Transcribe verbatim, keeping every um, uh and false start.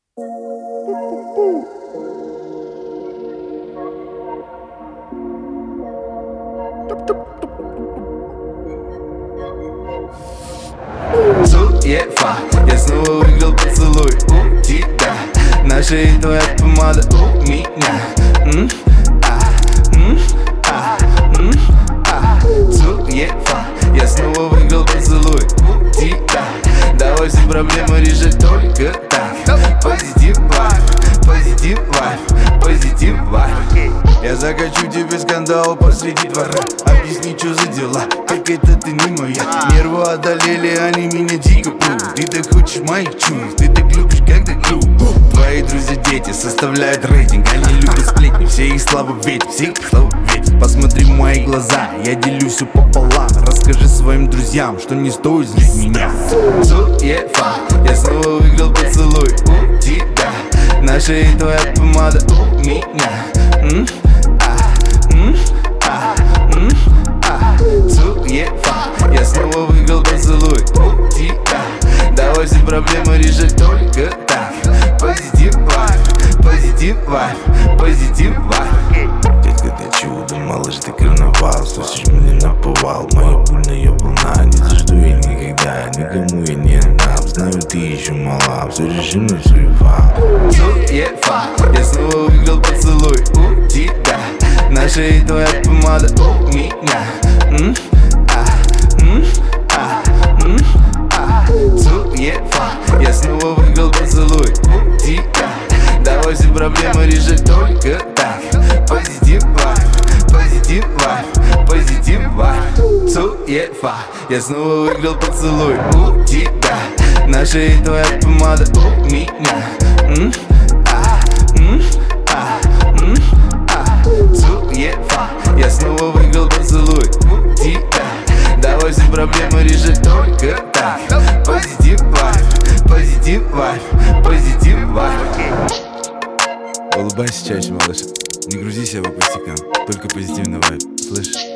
Суефа, я снова выиграл поцелуй у тебя. На шее твоя помада у меня. М? А, м? А, м? А. Суефа, я снова выиграл поцелуй у тебя. Давай все проблемы решать только так. Позитив вайб, позитив вайб, позитив вайб. Я закачу тебе скандал посреди двора. Объясни, что за дела, как это ты не моя. Нервы одолели, они меня дико прут. Ты так хочешь моих чувств, ты так любишь, когда клюв. Твои друзья дети составляют рейтинг. Они любят сплетни, все их слова ведь, все их слова ведь. Посмотри в мои глаза, я делюсь все пополам. Расскажи своим друзьям, что не стоит злить меня. Суефа, я снова выиграл поцелуй у тебя. На шее твоя помада у меня. М? А, м? А, м? А. Суефа, я снова выиграл поцелуй у тебя. Давай все проблемы решать только так. Позитив вайб, позитив вайб, позитив вайб. Детка, ты чудо, малыш, ты карнавал. Слышишь, мне наповал, моя бурная волна. Не зажду я никогда, никому я не дам. Знаю, ты еще мала, все режим и срывал. Суефа, я снова выиграл поцелуй у тебя. На шее твоя помада у меня. М? А, м? А, м? А. Суефа, я снова выиграл поцелуй у тебя. Давай все проблемы решать только так. Позитив вайб, позитив вайб, позитив вайб. Суефа, я снова выиграл поцелуй у тебя. На шее твоя помада у меня. М? А, м? А, м? А. Суефа, я снова выиграл поцелуй у тебя. Давай все проблемы решать только так. Позитив вайб, позитив вайб, позитив вайб. Улыбайся чаще, малыш. Не грузи себя по пустякам, только позитивный вайб, слышишь?